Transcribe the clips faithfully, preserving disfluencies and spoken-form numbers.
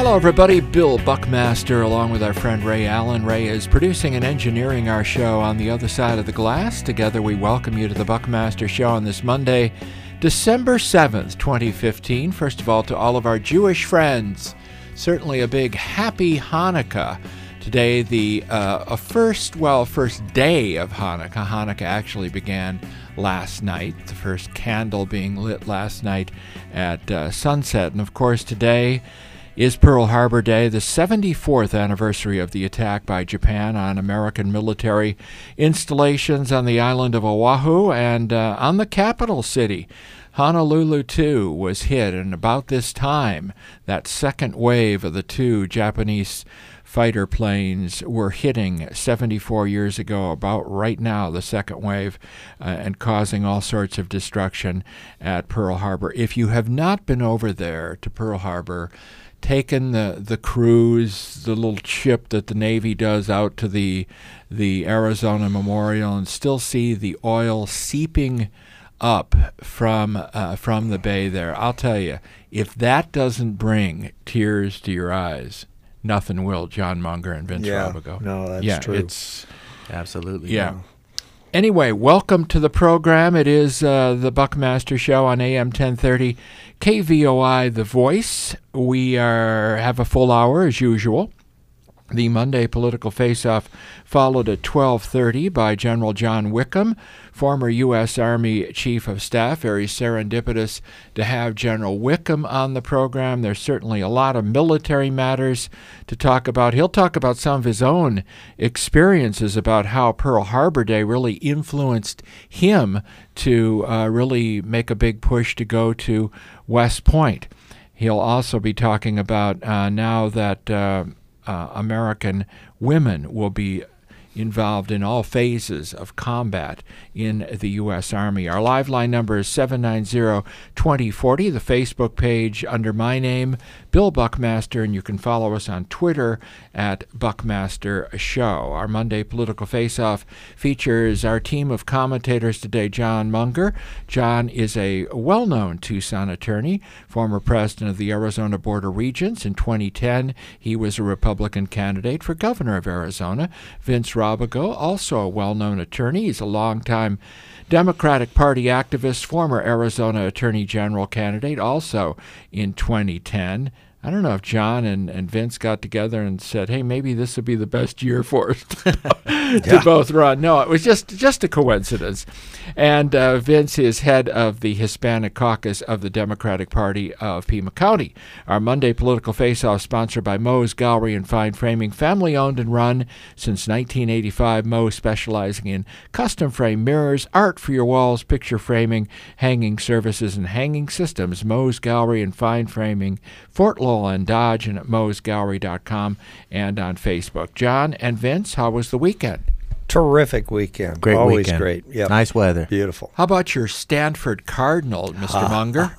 Hello, everybody. Bill Buckmaster, along with our friend Ray Allen. Ray is producing and engineering our show on the other side of the glass. Together, we welcome you to the Buckmaster Show on this Monday, December seventh, twenty fifteen. First of all, to all of our Jewish friends, certainly a big happy Hanukkah. Today, the uh, a first, well, first day of Hanukkah. Hanukkah actually began last night, the first candle being lit last night at uh, sunset. And of course, today is Pearl Harbor Day, the seventy-fourth anniversary of the attack by Japan on American military installations on the island of Oahu and uh, on the capital city. Honolulu, too, was hit, and about this time, that second wave of the two Japanese fighter planes were hitting seventy-four years ago, about right now, the second wave, uh, and causing all sorts of destruction at Pearl Harbor. If you have not been over there to Pearl Harbor, taken the, the cruise, the little ship that the Navy does out to the the Arizona Memorial, and still see the oil seeping up from uh, from the bay there, I'll tell you, if that doesn't bring tears to your eyes, nothing will. John Munger and Vince yeah, Robigo. No, that's yeah, true. It's absolutely. Yeah. yeah. Anyway, welcome to the program. It is uh, the Buckmaster Show on A M ten thirty, K V O I, The Voice. We are have a full hour as usual. The Monday Political Face-Off followed at twelve thirty by General John Wickham, former U S. Army Chief of Staff. Very serendipitous to have General Wickham on the program. There's certainly a lot of military matters to talk about. He'll talk about some of his own experiences about how Pearl Harbor Day really influenced him to uh, really make a big push to go to West Point. He'll also be talking about uh, now that Uh, Uh, American women will be involved in all phases of combat in the U S. Army. Our live line number is seven nine zero, two zero four zero. The Facebook page under my name, Bill Buckmaster, and you can follow us on Twitter at Buckmaster Show. Our Monday Political Face-Off features our team of commentators today. John Munger. John is a well-known Tucson attorney, former president of the Arizona Board of Regents. In twenty ten, he was a Republican candidate for governor of Arizona. Vince Robigo, also a well-known attorney. He's a longtime Democratic Party activist, former Arizona Attorney General candidate, also in twenty ten. I don't know if John and, and Vince got together and said, hey, maybe this would be the best year for us to, yeah. to both run. No, it was just, just a coincidence. And uh, Vince is head of the Hispanic Caucus of the Democratic Party of Pima County. Our Monday Political Face-Off sponsored by Moe's Gallery and Fine Framing, family-owned and run since nineteen eighty-five. Moe specializing in custom frame mirrors, art for your walls, picture framing, hanging services, and hanging systems. Moe's Gallery and Fine Framing, Fort Lowell and Dodge, and at moes gallery dot com and on Facebook. John and Vince, how was the weekend? Terrific weekend. Great Always weekend. great. Yep. Nice weather. Beautiful. How about your Stanford Cardinal, Mister Munger?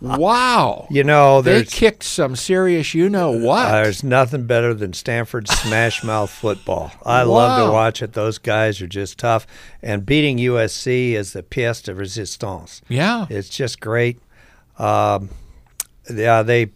Wow. You know, they there's, kicked some serious you-know-what. Uh, there's nothing better than Stanford smash mouth football. I Wow. love to watch it. Those guys are just tough. And beating U S C is the pièce de résistance. Yeah. It's just great. Um, yeah, they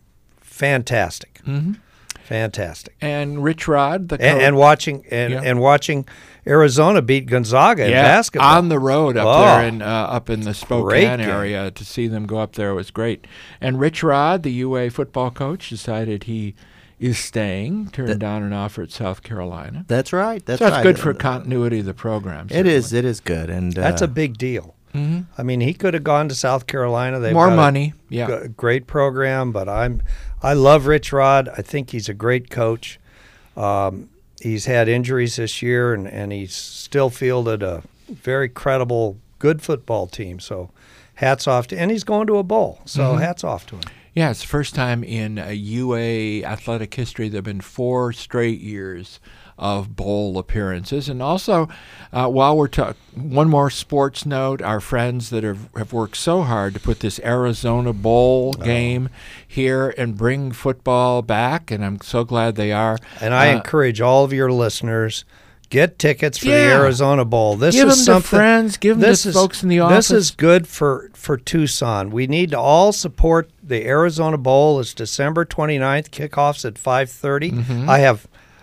fantastic. Mm-hmm. Fantastic. And Rich Rod, the coach. And, and watching and, Yeah. and watching Arizona beat Gonzaga in yeah, basketball. on the road up Oh, there in uh, up in the Spokane game. area. To see them go up there was great. And Rich Rod, the U A football coach, decided he is staying, turned That- down an offer at South Carolina. That's right. That's so that's right. good for continuity of the program. It is. It is good. And uh, That's a big deal. Mm-hmm. I mean, he could have gone to South Carolina. They've More got money. A Yeah. g- great program, but I'm, I love Rich Rod. I think he's a great coach. Um, he's had injuries this year, and, and he's still fielded a very credible, good football team. So hats off to, and he's going to a bowl. So Mhm. hats off to him. Yeah, it's the first time in uh, U A athletic history there have been four straight years of bowl appearances. And also, uh, while we're talking, one more sports note, our friends that have, have worked so hard to put this Arizona Bowl Oh. game here and bring football back, and I'm so glad they are. And I Uh, encourage all of your listeners, Get tickets for Yeah. the Arizona Bowl. This give is them something. to friends. Give them this to is, folks in the office. This is good for, for Tucson. We need to all support the Arizona Bowl. It's December twenty-ninth. Kickoffs at five thirty. Mhm. I have.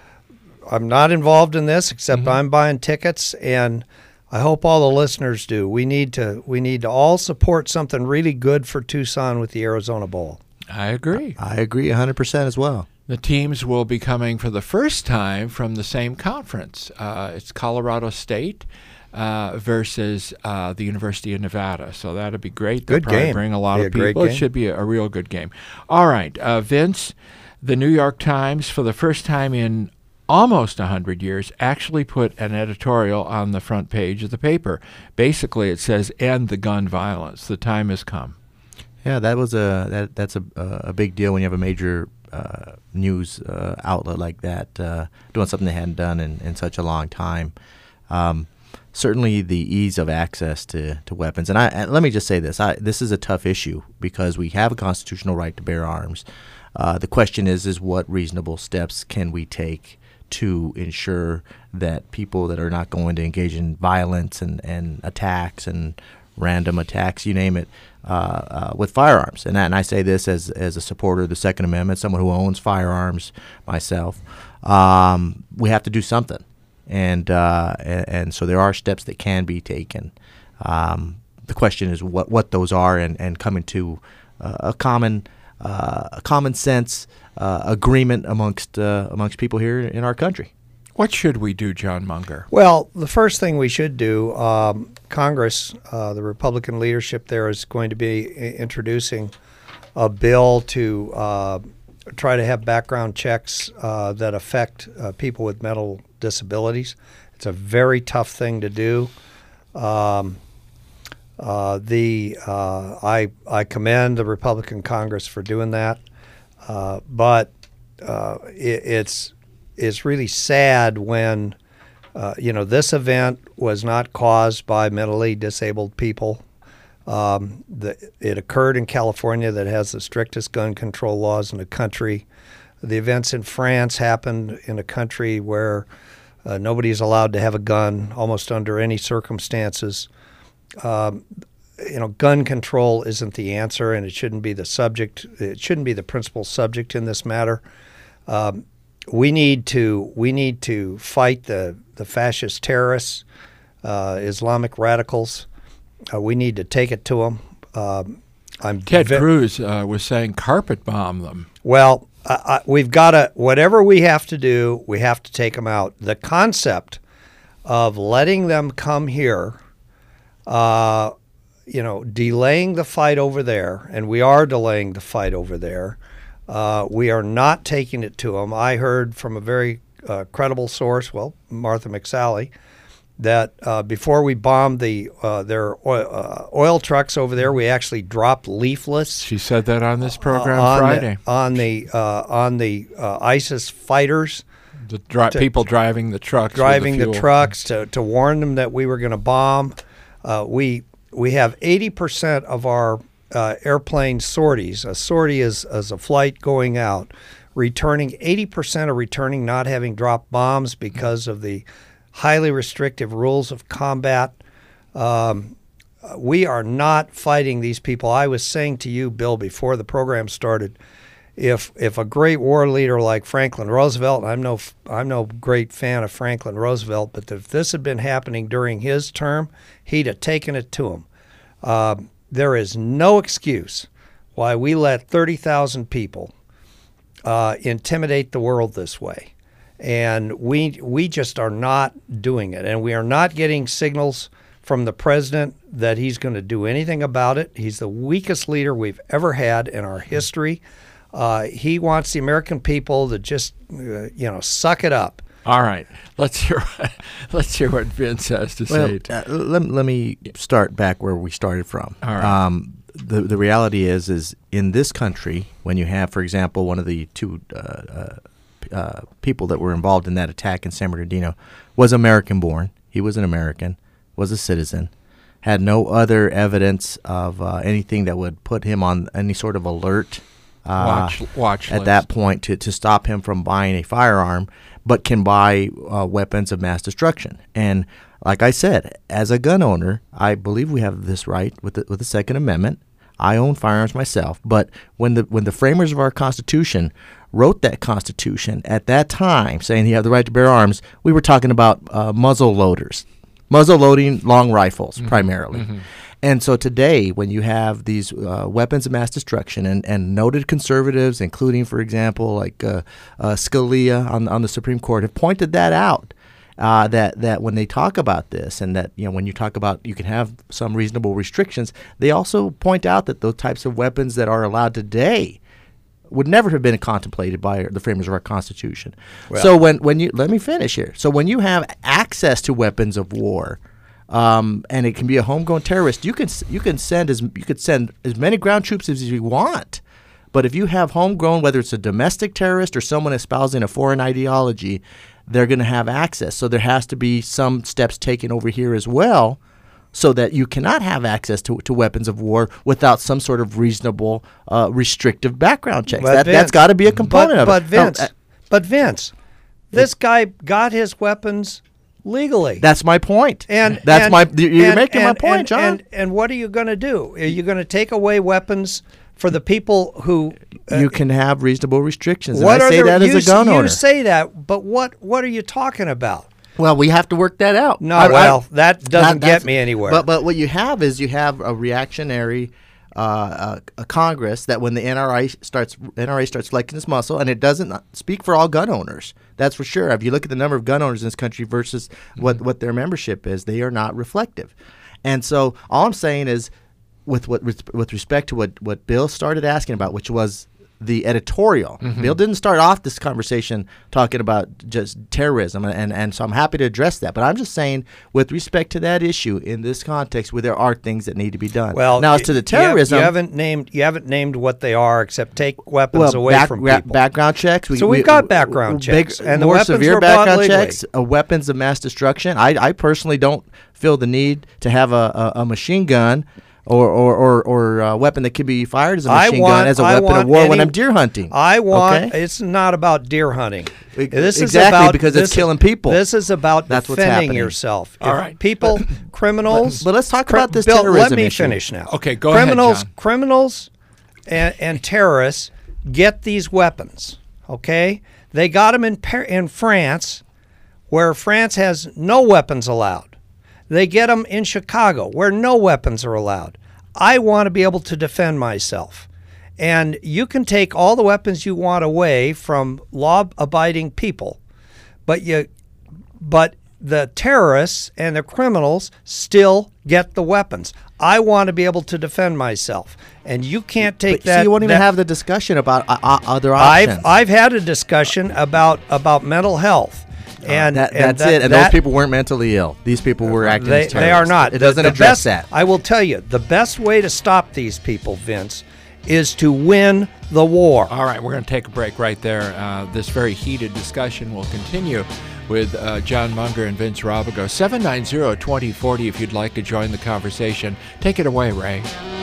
I'm not involved in this, except Mhm. I'm buying tickets, and I hope all the listeners do. We need to. We need to all support something really good for Tucson with the Arizona Bowl. I agree. I agree one hundred percent as well. The teams will be coming for the first time from the same conference. Uh, it's Colorado State uh, versus uh, the University of Nevada. So that'll be great. They'll Good probably game. bring a lot Be of a great people. It game. should be a, a real good game. All right, uh, Vince, the New York Times, for the first time in almost one hundred years, actually put an editorial on the front page of the paper. Basically, it says, "End the gun violence. The time has come." Yeah, that was a that that's a a big deal when you have a major uh, news uh, outlet like that uh, doing something they hadn't done in, in such a long time. Um, certainly, the ease of access to, to weapons, and I and let me just say this: I, this is a tough issue because we have a constitutional right to bear arms. Uh, the question is, is what reasonable steps can we take to ensure that people that are not going to engage in violence and, and attacks and random attacks, you name it, uh, uh, with firearms. And, that, and I say this as as a supporter of the Second Amendment, someone who owns firearms myself. Um, we have to do something. And, uh, and and so there are steps that can be taken. Um, the question is what, what those are and, and coming to uh, a common uh, a common sense uh, agreement amongst uh, amongst people here in our country. What should we do, John Munger? Well, the first thing we should do, um, Congress, uh, the Republican leadership there is going to be i- introducing a bill to uh, try to have background checks uh, that affect uh, people with mental disabilities. It's a very tough thing to do. Um, uh, the uh, I I commend the Republican Congress for doing that, uh, but uh, it, it's it's really sad when uh, you know this event was not caused by mentally disabled people. Um, the, it occurred in California, that has the strictest gun control laws in the country. The events in France happened in a country where uh, nobody is allowed to have a gun almost under any circumstances. Um, you know, gun control isn't the answer, and it shouldn't be the subject. It shouldn't be the principal subject in this matter. Um, we need to we need to fight the the fascist terrorists, uh, Islamic radicals. Uh, we need to take it to them. Um, I'm Ted ve- Cruz uh, was saying carpet bomb them. Well, I, I, we've got to, whatever we have to do, we have to take them out. The concept of letting them come here, uh, you know, delaying the fight over there, and we are delaying the fight over there. Uh, we are not taking it to them. I heard from a very uh, credible source, well, Martha McSally, that uh, before we bombed the uh, their oil, uh, oil trucks over there, we actually dropped leaflets. She said that on this program uh, on Friday. The, on the uh, on the uh, ISIS fighters, The dri- to- people driving the trucks, with driving the, fuel. trucks to, to warn them that we were going to bomb. Uh, we we have eighty percent of our uh, airplane sorties. A sortie is, is a flight going out, returning. eighty percent are returning not having dropped bombs because of the highly restrictive rules of combat. Um, we are not fighting these people. I was saying to you, Bill, before the program started, if if a great war leader like Franklin Roosevelt, I'm no I'm no great fan of Franklin Roosevelt, but if this had been happening during his term, he'd have taken it to him. Uh, there is no excuse why we let thirty thousand people uh, intimidate the world this way. And we we just are not doing it. And we are not getting signals from the president that he's going to do anything about it. He's the weakest leader we've ever had in our history. Uh, he wants the American people to just, uh, you know, suck it up. All right, let's hear let's hear what Vince has to Well, say. uh, let, let me start back where we started from. All right. Um, the the reality is, is in this country, when you have, for example, one of the two uh, uh, uh, people that were involved in that attack in San Bernardino was American-born. He was an American, was a citizen, had no other evidence of uh, anything that would put him on any sort of alert. Uh, watch watch at list. that point to, to stop him from buying a firearm. but can buy uh, weapons of mass destruction. And like I said, as a gun owner, I believe we have this right with the, with the Second Amendment. I own firearms myself, but when the when the framers of our Constitution wrote that Constitution at that time, saying you have the right to bear arms, we were talking about uh, muzzle loaders, muzzle loading long rifles mm-hmm. primarily. Mm-hmm. And so today, when you have these uh, weapons of mass destruction, and, and noted conservatives, including, for example, like uh, uh, Scalia on on the Supreme Court, have pointed that out. Uh, that that when they talk about this, and that you know when you talk about you can have some reasonable restrictions, they also point out that those types of weapons that are allowed today would never have been contemplated by the framers of our Constitution. Well, so when when you let me finish here. So when you have access to weapons of war, um, and it can be a homegrown terrorist, you can you can send as you could send as many ground troops as you want. But if you have homegrown, whether it's a domestic terrorist or someone espousing a foreign ideology, they're going to have access. So there has to be some steps taken over here as well, so that you cannot have access to, to weapons of war without some sort of reasonable, uh, restrictive background checks. That, Vince, that's got to be a component but, of but it. Vince, no, uh, but Vince, this it, guy got his weapons legally. That's my point. And that's and, my. You're and, making and, my point, and, John. And, and what are you going to do? Are you going to take away weapons for the people who uh, you can have reasonable restrictions? What and I are say the, that you, as a gun you owner. You say that, but what what are you talking about? Well, we have to work that out. No, I, well, I, that doesn't get me anywhere. But but what you have is you have a reactionary uh, uh, a Congress that when the N R A starts N R A starts flexing its muscle, and it doesn't speak for all gun owners. That's for sure. If you look at the number of gun owners in this country versus mm-hmm. what what their membership is, they are not reflective. And so all I'm saying is, with what with respect to what, what Bill started asking about, which was the editorial. Mm-hmm. Bill didn't start off this conversation talking about just terrorism, and, and, and so I'm happy to address that. But I'm just saying, with respect to that issue in this context, where there are things that need to be done. Well, now as to the terrorism, you, have, you haven't named you haven't named what they are, except take weapons well, away back, from ra- people. Background checks. We, so we've we, got background big, checks, and more the weapons severe were background bought checks. Uh, weapons of mass destruction. I, I personally don't feel the need to have a, a, a machine gun. Or or or, or a weapon that could be fired as a machine want, gun as a I weapon of war any, when I'm deer hunting. I want. Okay? It's not about deer hunting. It, this exactly, is about, because this it's killing people. This is about That's defending what's yourself. All if right, people, but, criminals. But, but let's talk cr- about this Bill, terrorism let me issue. finish now. Okay, go criminals, ahead, John. Criminals and, and terrorists get these weapons. Okay, they got them in Par- in France, where France has no weapons allowed. They get them in Chicago, where no weapons are allowed. I want to be able to defend myself. And you can take all the weapons you want away from law-abiding people, but you, but the terrorists and the criminals still get the weapons. I want to be able to defend myself, and you can't take but, that. So you won't even that, have the discussion about uh, uh, other options. I've I've had a discussion about about mental health. And, that, and that's that, it. And that, those people weren't mentally ill. These people were acting they, as terrorists. They are not. It doesn't the, the address best, that. I will tell you, the best way to stop these people, Vince, is to win the war. All right, we're going to take a break right there. Uh, this very heated discussion will continue with uh, John Munger and Vince Robigo. seven nine zero, two zero four zero if you'd like to join the conversation. Take it away, Ray.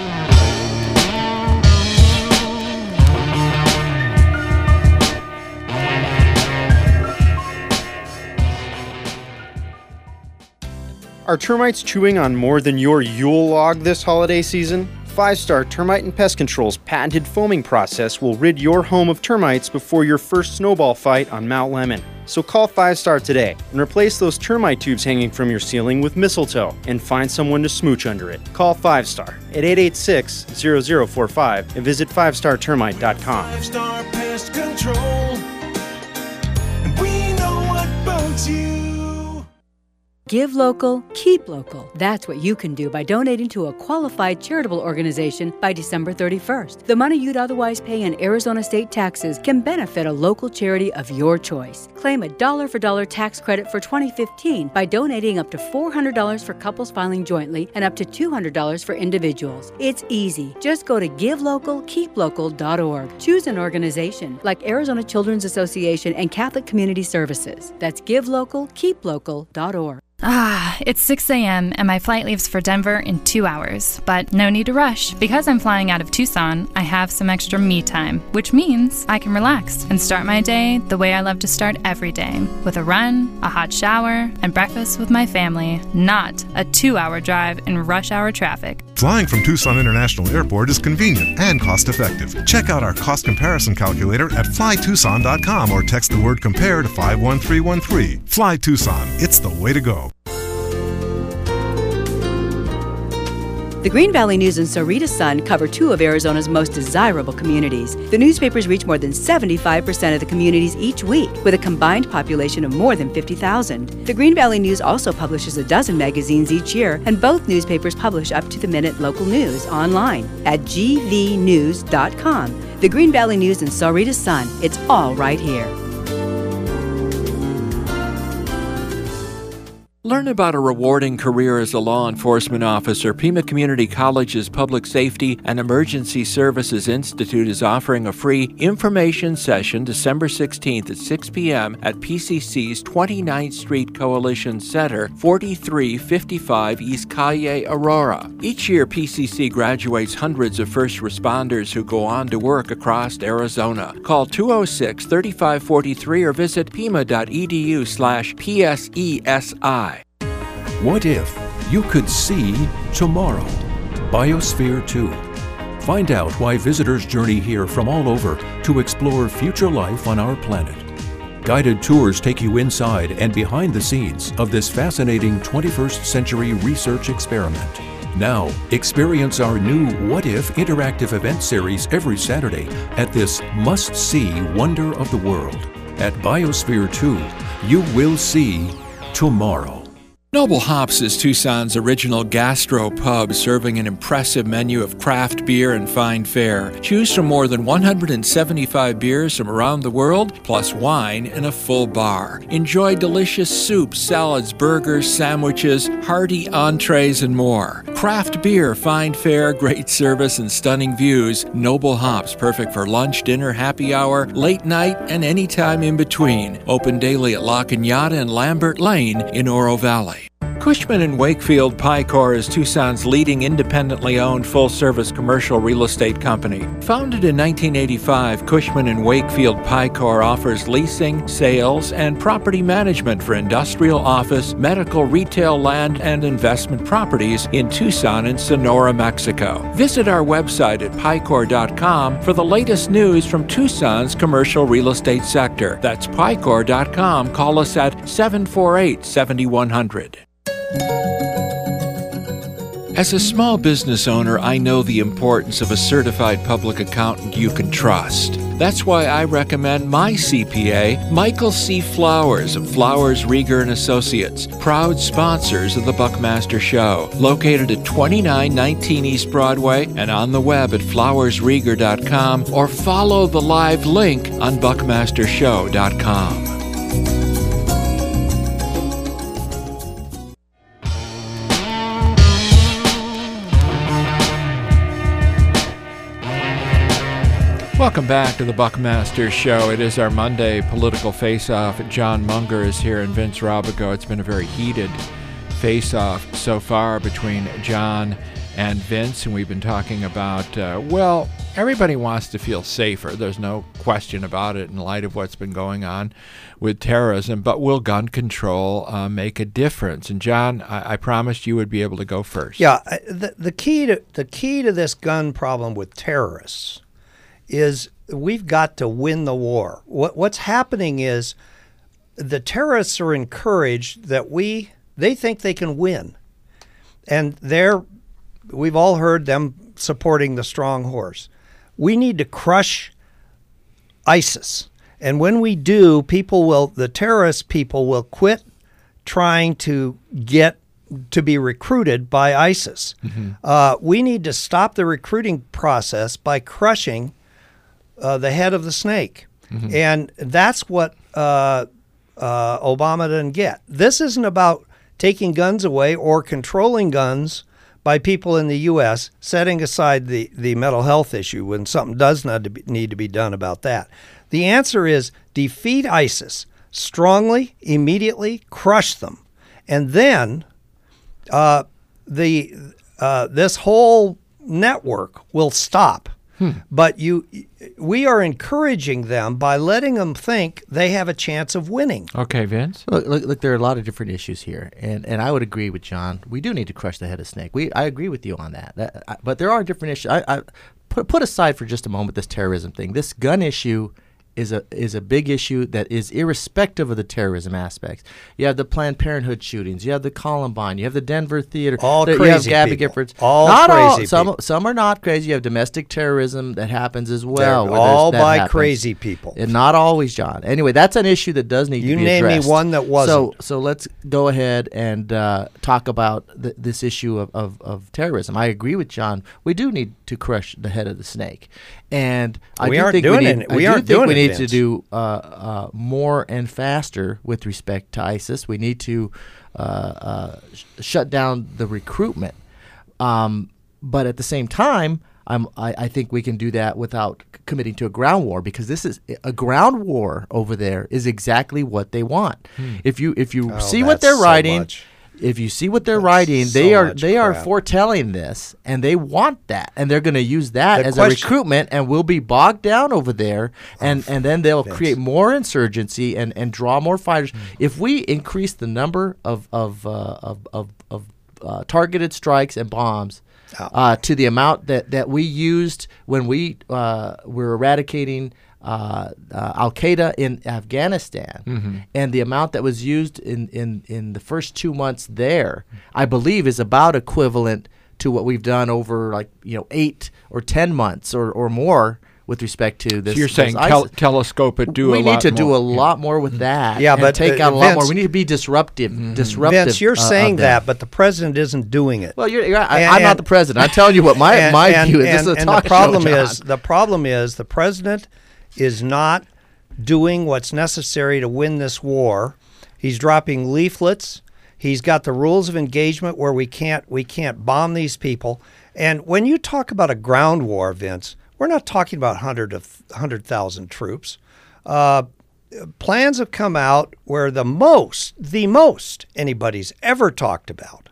Are termites chewing on more than your Yule log this holiday season? Five Star Termite and Pest Control's patented foaming process will rid your home of termites before your first snowball fight on Mount Lemon. So call Five Star today and replace those termite tubes hanging from your ceiling with mistletoe and find someone to smooch under it. Call Five Star at eight eight six, zero zero four five and visit five star termite dot com. Five Star Pest Control, and we know what bugs you. Give local, keep local. That's what you can do by donating to a qualified charitable organization by December thirty-first. The money you'd otherwise pay in Arizona state taxes can benefit a local charity of your choice. Claim a dollar-for-dollar tax credit for twenty fifteen by donating up to four hundred dollars for couples filing jointly and up to two hundred dollars for individuals. It's easy. Just go to give local keep local dot org. Choose an organization like Arizona Children's Association and Catholic Community Services. That's give local keep local dot org. Ah, it's six a.m. and my flight leaves for Denver in two hours. But no need to rush. Because I'm flying out of Tucson, I have some extra me time, which means I can relax and start my day the way I love to start every day, with a run, a hot shower, and breakfast with my family, not a two-hour drive in rush hour traffic. Flying from Tucson International Airport is convenient and cost-effective. Check out our cost comparison calculator at fly tucson dot com or text the word compare to five one three one three. Fly Tucson. It's the way to go. The Green Valley News and Sarita Sun cover two of Arizona's most desirable communities. The newspapers reach more than seventy-five percent of the communities each week, with a combined population of more than fifty thousand. The Green Valley News also publishes a dozen magazines each year, and both newspapers publish up-to-the-minute local news online at g v news dot com. The Green Valley News and Sarita Sun, it's all right here. Learn about a rewarding career as a law enforcement officer. Pima Community College's Public Safety and Emergency Services Institute is offering a free information session December sixteenth at six p.m. at P C C's twenty-ninth Street Coalition Center, forty-three fifty-five East Calle, Aurora. Each year, P C C graduates hundreds of first responders who go on to work across Arizona. Call two oh six, thirty-five forty-three or visit pima.edu slash PSESI. What if you could see tomorrow? Biosphere two. Find out why visitors journey here from all over to explore future life on our planet. Guided tours take you inside and behind the scenes of this fascinating twenty-first century research experiment. Now, experience our new What If interactive event series every Saturday at this must-see wonder of the world. At Biosphere two, you will see tomorrow. Noble Hops is Tucson's original gastro pub, serving an impressive menu of craft beer and fine fare. Choose from more than one hundred seventy-five beers from around the world, plus wine and a full bar. Enjoy delicious soups, salads, burgers, sandwiches, hearty entrees, and more. Craft beer, fine fare, great service, and stunning views. Noble Hops, perfect for lunch, dinner, happy hour, late night, and any time in between. Open daily at La Cañada and Lambert Lane in Oro Valley. Cushman and Wakefield Picor is Tucson's leading independently owned full-service commercial real estate company. Founded in nineteen eighty-five, Cushman and Wakefield Picor offers leasing, sales, and property management for industrial, office, medical, retail, land, and investment properties in Tucson and Sonora, Mexico. Visit our website at picor dot com for the latest news from Tucson's commercial real estate sector. That's picor dot com. Call us at seven four eight, seven one zero zero. As a small business owner, I know the importance of a certified public accountant you can trust. That's why I recommend my C P A, Michael C. Flowers of Flowers, Rieger and Associates, proud sponsors of the Buckmaster Show, located at twenty-nine nineteen East Broadway and on the web at flowers rieger dot com, or follow the live link on buckmaster show dot com. Welcome back to the Buckmaster Show. It is our Monday political face-off. John Munger is here and Vince Robigo. It's been a very heated face-off so far between John and Vince, and we've been talking about, uh, well, everybody wants to feel safer. There's no question about it in light of what's been going on with terrorism, but will gun control uh, make a difference? And John, I-, I promised you would be able to go first. Yeah, the, the key to the key to this gun problem with terrorists is we've got to win the war. What what's happening is the terrorists are encouraged that we they think they can win, and they're we've all heard them supporting the strong horse. We need to crush ISIS, and when we do, people will the terrorist people will quit trying to get to be recruited by ISIS. Mm-hmm. Uh, we need to stop the recruiting process by crushing Uh, the head of the snake. Mm-hmm. And that's what uh, uh, Obama didn't get. This isn't about taking guns away or controlling guns by people in the U S, setting aside the, the mental health issue when something does not need to be done about that. The answer is defeat ISIS strongly, immediately, crush them, and then uh, the uh, this whole network will stop. Hmm. But you, we are encouraging them by letting them think they have a chance of winning. Okay, Vince. Look, look, look, there are a lot of different issues here, and, and I would agree with John. We do need to crush the head of snake. We I agree with you on that. that I, but there are different issues. I, I put put aside for just a moment this terrorism thing. This gun issue is a is a big issue that is irrespective of the terrorism aspects. You have the Planned Parenthood shootings. You have the Columbine. You have the Denver theater. All there, crazy You have Gabby people. Giffords. All not crazy all. people. Some some are not crazy. You have domestic terrorism that happens as well. They're where all that by happens. crazy people. And not always, John. Anyway, that's an issue that does need You to be name me addressed. one that wasn't. So so let's go ahead and uh, talk about th- this issue of, of, of terrorism. I agree with John. We do need to crush the head of the snake. And I We do aren't think doing we need, it. I We do aren't think doing we it, need to Vince. do uh, uh, more and faster with respect to ISIS. We need to uh, uh, sh- shut down the recruitment. Um, but at the same time, I'm, I, I think we can do that without c- committing to a ground war, because this is a ground war over there is exactly what they want. Hmm. If you if you Oh, see what that's they're so writing, much. if you see what they're That's writing, so they are much they are crap. foretelling this, and they want that, and they're going to use that The as question- a recruitment, and we'll be bogged down over there, and, and then they'll Vince. create more insurgency and, and draw more fighters. Hmm. If we increase the number of of uh, of of, of uh, targeted strikes and bombs Oh. uh, to the amount that, that we used when we uh, were eradicating uh, uh, Al Qaeda in Afghanistan, Mm-hmm. and the amount that was used in, in, in the first two months there, I believe, is about equivalent to what we've done over like you know eight or ten months or, or more with respect to this. So you're this saying ISIS. tel- telescope it, do we a need lot to do more. a lot more with that. Yeah, and but, take uh, out a lot more. Vince- We need to be disruptive. Disruptive. Vince, you're uh, saying of them. that, but the president isn't doing it. Well, you're, you're I, And- I'm not and- the president. I'm telling you what my and, my and, view is. And, this is a and talk the problem show, John. is the problem is the president is not doing what's necessary to win this war. He's dropping leaflets. He's got the rules of engagement where we can't we can't bomb these people. And when you talk about a ground war, Vince, we're not talking about hundred of hundred thousand troops. Uh, plans have come out where the most the most anybody's ever talked about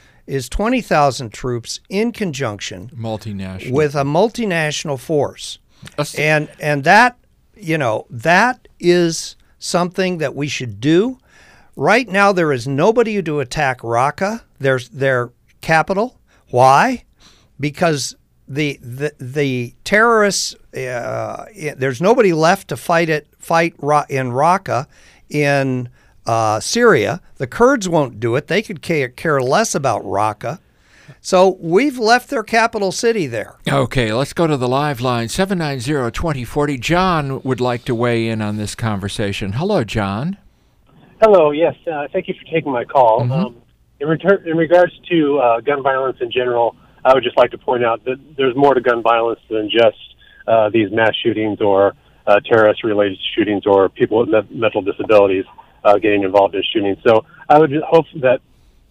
is twenty thousand troops in conjunction Multinational. with a multinational force. That's- And and that, you know, that is something that we should do. Right now there is nobody to attack Raqqa, their their capital. Why? Because the the the terrorists uh, there's nobody left to fight it fight Ra- in Raqqa in uh, Syria. The Kurds won't do it. They could care, care less about Raqqa. So we've left their capital city there. Okay, let's go to the live line, seven nine zero, two zero four zero. John would like to weigh in on this conversation. Hello, John. Hello, yes. Uh, thank you for taking my call. Mhm. Um, in, retur- in regards to uh, gun violence in general, I would just like to point out that there's more to gun violence than just uh, these mass shootings or uh, terrorist-related shootings or people with me- mental disabilities uh, getting involved in shootings. So I would just hope that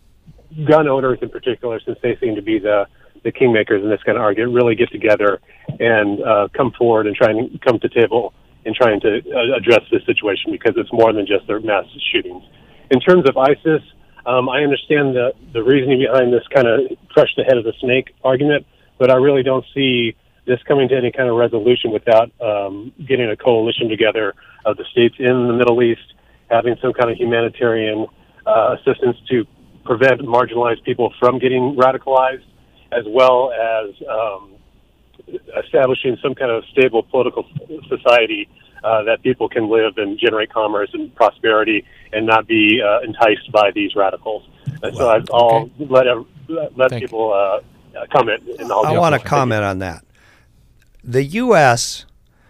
gun owners in particular, since they seem to be the, the kingmakers in this kind of argument, really get together and uh, come forward and try and come to table in trying to uh, address this situation, because it's more than just their mass shootings. In terms of ISIS, um, I understand the, the reasoning behind this kind of crush the head of the snake argument, but I really don't see this coming to any kind of resolution without um, getting a coalition together of the states in the Middle East, having some kind of humanitarian uh, assistance to prevent marginalized people from getting radicalized, as well as um, establishing some kind of stable political society uh, that people can live and generate commerce and prosperity and not be uh, enticed by these radicals. And so I- I'll okay. let ev- let Thank people uh, uh, comment. And I'll I jump want to in. comment on that. The U S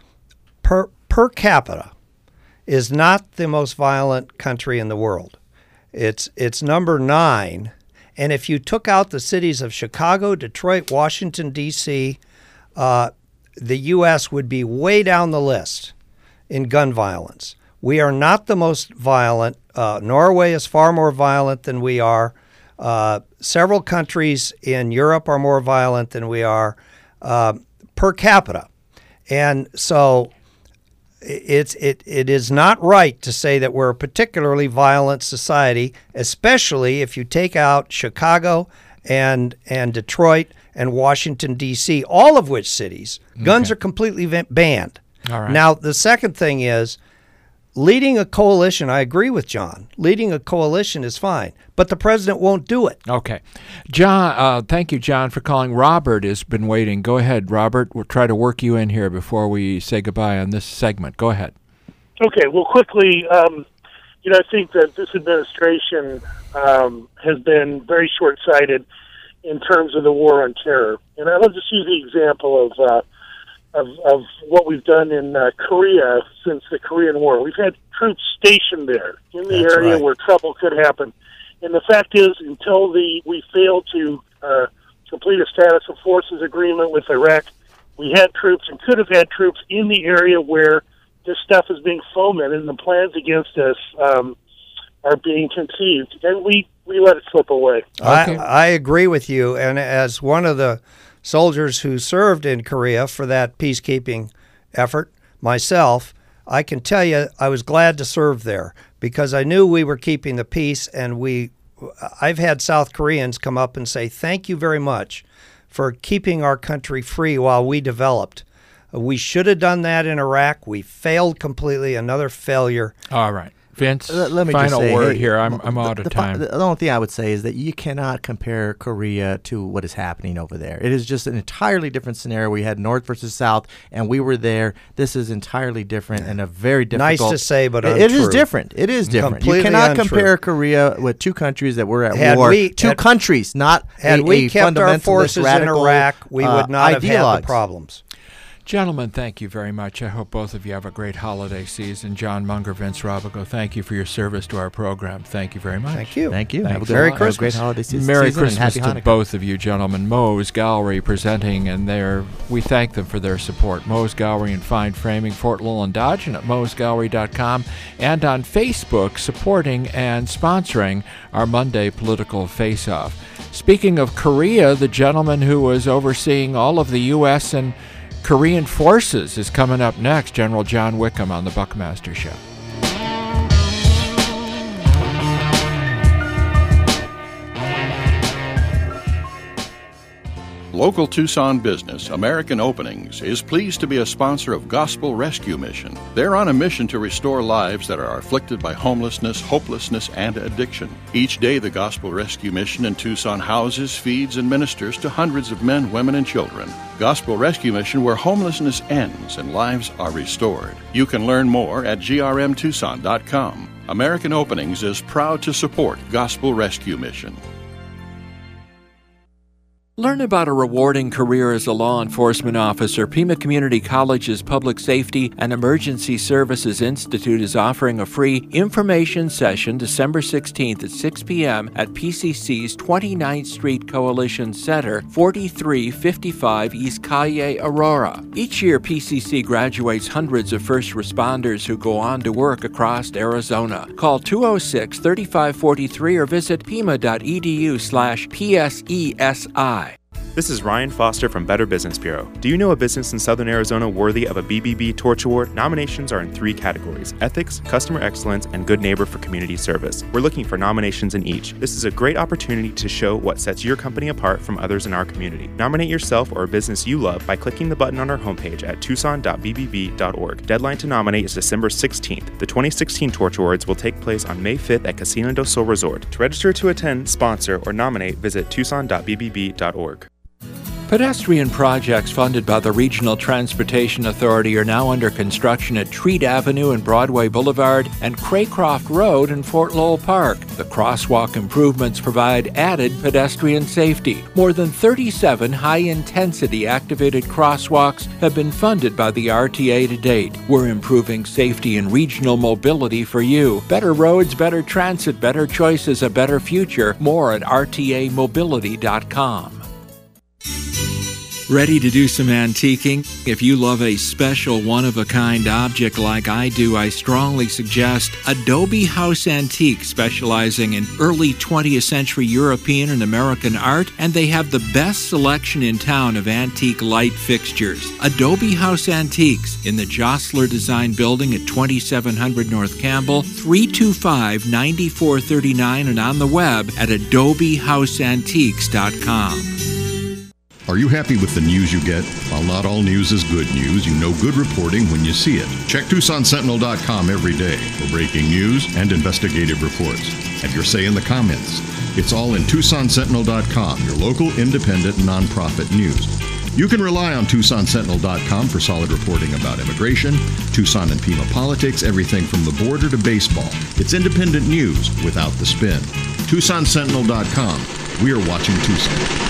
per per capita is not the most violent country in the world. It's it's number nine, and if you took out the cities of Chicago, Detroit, Washington D C, uh, the U S would be way down the list in gun violence. We are not the most violent. Uh, Norway is far more violent than we are. Uh, several countries in Europe are more violent than we are uh, per capita. And so it's it it is not right to say that we're a particularly violent society, especially if you take out Chicago and and Detroit and Washington, D C, all of which cities, guns Okay. are completely van- banned. All right. Now, the second thing is leading a coalition. I agree with John. Leading a coalition is fine, but the president won't do it. Okay. John, uh, thank you, John, for calling. Robert has been waiting. Go ahead, Robert. We'll try to work you in here before we say goodbye on this segment. Go ahead. Okay, well, quickly, um, you know, I think that this administration um, has been very short-sighted in terms of the war on terror. And I'd love to see the example of uh, of, of what we've done in uh, Korea since the Korean War. We've had troops stationed there in the That's area right. where trouble could happen. And the fact is, until the we failed to uh, complete a status of forces agreement with Iraq, we had troops and could have had troops in the area where this stuff is being fomented and the plans against us um, are being conceived. And we, we let it slip away. I, I agree with you. And as one of the soldiers who served in Korea for that peacekeeping effort myself, I can tell you I was glad to serve there because I knew we were keeping the peace. And we, I've had South Koreans come up and say, thank you very much for keeping our country free while we developed. We should have done that in Iraq. We failed completely. Another failure. All right. Vince, Let, let me final just say, word hey, here. I'm, I'm the, out of the, time. The only thing I would say is that you cannot compare Korea to what is happening over there. It is just an entirely different scenario. We had North versus South, and we were there. This is entirely different and a very difficult. Nice to say, but it, it is untrue. different. It is different. Completely you cannot untrue. compare Korea with two countries that were at Had war. we- two had- countries, not Had a, we a kept our fundamentalist, forces in radical, Iraq, we uh, would not have had ideologues. the problems. Gentlemen, thank you very much. I hope both of you have a great holiday season. John Munger, Vince Robico, thank you for your service to our program. Thank you very much. Thank you. Thank you. Have a Thanks good a Merry lot. Have a Christmas. great holiday season. Merry season and Christmas Happy to Hanukkah. both of you gentlemen. Moe's Gallery presenting, and their, we thank them for their support. Moe's Gallery and Fine Framing, Fort Lowell Dodge, and at moes gallery dot com, and on Facebook supporting and sponsoring our Monday political face-off. Speaking of Korea, the gentleman who was overseeing all of the U S and Korean forces is coming up next. General John Wickham on the Buckmaster Show. Local Tucson business, American Openings, is pleased to be a sponsor of Gospel Rescue Mission. They're on a mission to restore lives that are afflicted by homelessness, hopelessness, and addiction. Each day, the Gospel Rescue Mission in Tucson houses, feeds, and ministers to hundreds of men, women, and children. Gospel Rescue Mission, where homelessness ends and lives are restored. You can learn more at g r m tucson dot com. American Openings is proud to support Gospel Rescue Mission. Learn about a rewarding career as a law enforcement officer. Pima Community College's Public Safety and Emergency Services Institute is offering a free information session December sixteenth at six p.m. at P C C's twenty-ninth Street Coalition Center, forty-three fifty-five East Calle, Aurora. Each year, P C C graduates hundreds of first responders who go on to work across Arizona. Call two oh six, thirty-five forty-three or visit pima.edu slash PSESI. This is Ryan Foster from Better Business Bureau. Do you know a business in Southern Arizona worthy of a B B B Torch Award? Nominations are in three categories: ethics, customer excellence, and good neighbor for community service. We're looking for nominations in each. This is a great opportunity to show what sets your company apart from others in our community. Nominate yourself or a business you love by clicking the button on our homepage at tucson dot b b b dot org. Deadline to nominate is December sixteenth. The twenty sixteen Torch Awards will take place on May fifth at Casino del Sol Resort. To register to attend, sponsor, or nominate, visit tucson dot b b b dot org. Pedestrian projects funded by the Regional Transportation Authority are now under construction at Treat Avenue and Broadway Boulevard and Craycroft Road in Fort Lowell Park. The crosswalk improvements provide added pedestrian safety. More than thirty-seven high-intensity activated crosswalks have been funded by the R T A to date. We're improving safety and regional mobility for you. Better roads, better transit, better choices, a better future. More at r t a mobility dot com. Ready to do some antiquing? If you love a special one-of-a-kind object like I do, I strongly suggest Adobe House Antique, specializing in early twentieth century European and American art, and they have the best selection in town of antique light fixtures. Adobe House Antiques in the Jostler Design Building at twenty-seven hundred North Campbell, three two five, nine four three nine, and on the web at adobe house antiques dot com. Are you happy with the news you get? While not all news is good news, you know good reporting when you see it. Check Tucson Sentinel dot com every day for breaking news and investigative reports. Have your say in the comments. It's all in Tucson Sentinel dot com, your local independent nonprofit news. You can rely on Tucson Sentinel dot com for solid reporting about immigration, Tucson and Pima politics, everything from the border to baseball. It's independent news without the spin. Tucson Sentinel dot com. We are watching Tucson.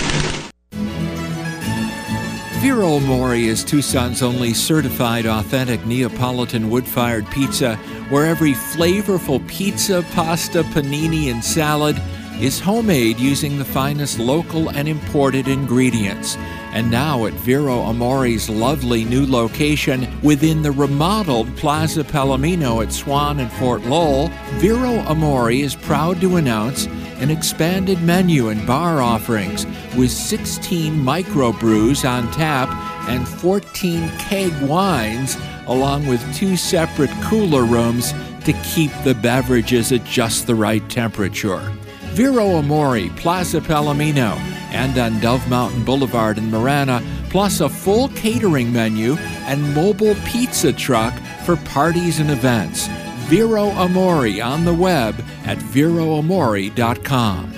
Vero Amore is Tucson's only certified authentic Neapolitan wood-fired pizza, where every flavorful pizza, pasta, panini, and salad is homemade using the finest local and imported ingredients. And now at Vero Amore's lovely new location within the remodeled Plaza Palomino at Swan and Fort Lowell, Vero Amore is proud to announce an expanded menu and bar offerings with sixteen microbrews on tap and fourteen keg wines, along with two separate cooler rooms to keep the beverages at just the right temperature. Vero Amore, Plaza Palomino, and on Dove Mountain Boulevard in Marana, plus a full catering menu and mobile pizza truck for parties and events. Vero Amore on the web at vero amore dot com.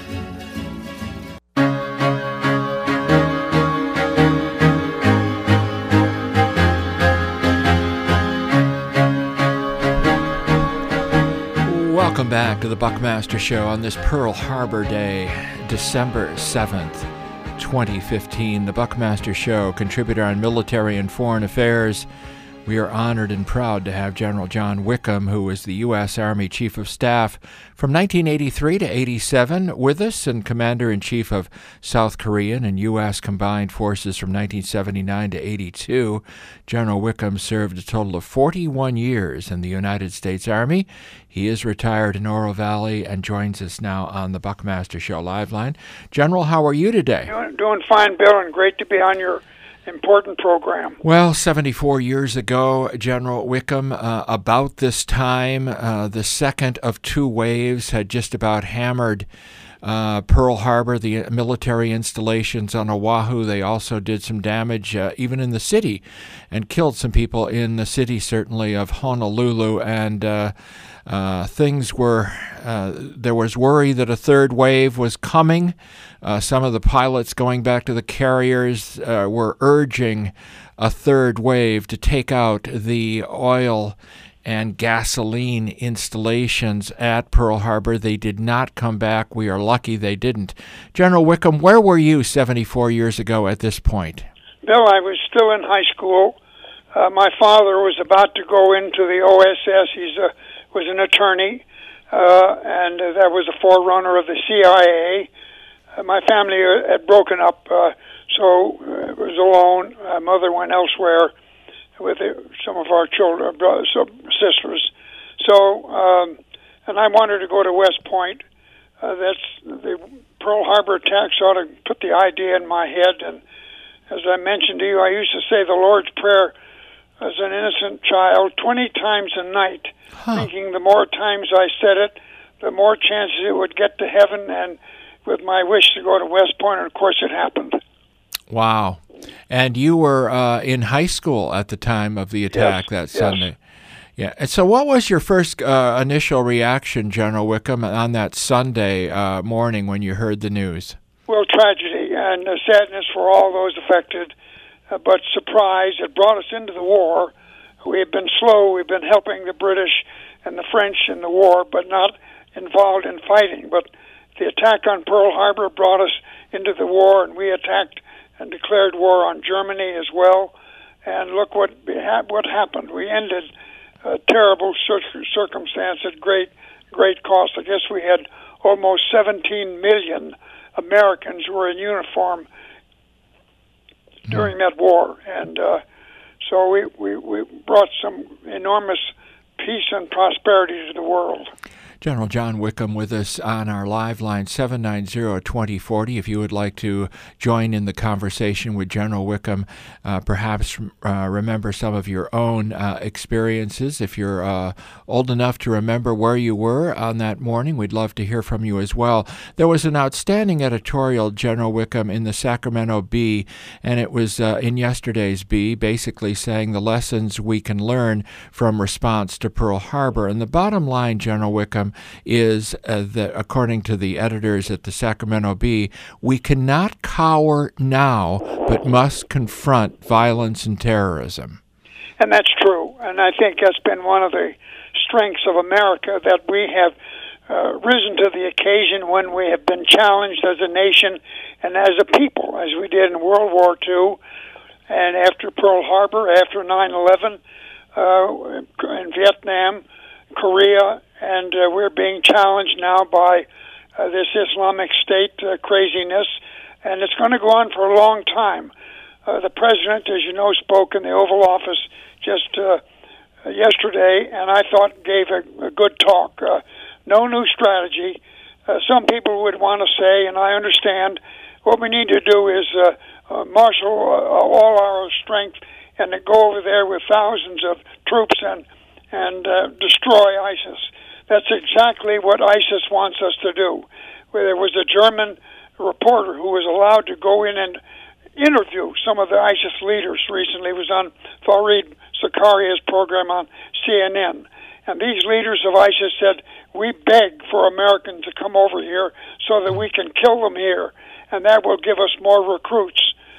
Welcome back to the Buckmaster Show on this Pearl Harbor Day, December seventh, twenty fifteen. The Buckmaster Show, contributor on military and foreign affairs. We are honored and proud to have General John Wickham, who was the U S. Army Chief of Staff from nineteen eighty-three to eighty-seven, with us, and Commander-in-Chief of South Korean and U S. Combined Forces from nineteen seventy-nine to eighty-two. General Wickham served a total of forty-one years in the United States Army. He is retired in Oro Valley and joins us now on the Buckmaster Show Live Line. General, how are you today? Doing, doing fine, Bill, and great to be on your important program. Well, seventy-four years ago, General Wickham, uh, about this time, uh, the second of two waves had just about hammered uh, Pearl Harbor, the military installations on Oahu. They also did some damage uh, even in the city and killed some people in the city, certainly, of Honolulu. And uh, uh, things were, uh, there was worry that a third wave was coming. Uh, some of the pilots going back to the carriers uh, were urging a third wave to take out the oil and gasoline installations at Pearl Harbor. They did not come back. We are lucky they didn't. General Wickham, where were you seventy-four years ago at this point? Bill, I was still in high school. Uh, my father was about to go into the O S S. He was an attorney, uh, and uh, that was a forerunner of the C I A. Uh, my family uh, had broken up, uh, so uh, was alone. My mother went elsewhere with uh, some of our children, brothers, uh, sisters. So, um, and I wanted to go to West Point. Uh, that's the Pearl Harbor attacks ought to put the idea in my head. And as I mentioned to you, I used to say the Lord's Prayer as an innocent child twenty times a night, huh. thinking the more times I said it, the more chances it would get to heaven, and with my wish to go to West Point, and of course it happened. Wow. And you were uh, in high school at the time of the attack yes, that Sunday. Yes. Yeah. And so what was your first uh, initial reaction, General Wickham, on that Sunday uh, morning when you heard the news? Well, tragedy and uh, sadness for all those affected, uh, but surprise. It brought us into the war. We had been slow. We've been helping the British and the French in the war, but not involved in fighting. But the attack on Pearl Harbor brought us into the war, and we attacked and declared war on Germany as well. And look what what happened. We ended a terrible circumstance at great, great cost. I guess we had almost seventeen million Americans who were in uniform during that war. And uh, so we, we, we brought some enormous peace and prosperity to the world. General John Wickham with us on our live line, seven nine zero, two zero four zero. If you would like to join in the conversation with General Wickham, uh, perhaps uh, remember some of your own uh, experiences. If you're uh, old enough to remember where you were on that morning, we'd love to hear from you as well. There was an outstanding editorial, General Wickham, in the Sacramento Bee, and it was uh, in yesterday's Bee, basically saying the lessons we can learn from response to Pearl Harbor. And the bottom line, General Wickham, is uh, that, according to the editors at the Sacramento Bee, we cannot cower now, but must confront violence and terrorism. And that's true. And I think that's been one of the strengths of America, that we have uh, risen to the occasion when we have been challenged as a nation and as a people, as we did in World War Two, and after Pearl Harbor, after nine eleven, uh, in Vietnam, Korea, and uh, we're being challenged now by uh, this Islamic State uh, craziness, and it's going to go on for a long time. Uh, the president, as you know, spoke in the Oval Office just uh, yesterday, and I thought gave a, a good talk. Uh, no new strategy. Uh, some people would want to say, and I understand, what we need to do is uh, uh, marshal uh, all our strength and to go over there with thousands of troops and and uh, destroy ISIS. That's exactly what ISIS wants us to do. Where there was a German reporter who was allowed to go in and interview some of the ISIS leaders recently. It was on Fareed Zakaria's program on C N N. And these leaders of ISIS said, we beg for Americans to come over here so that we can kill them here, and that will give us more recruits.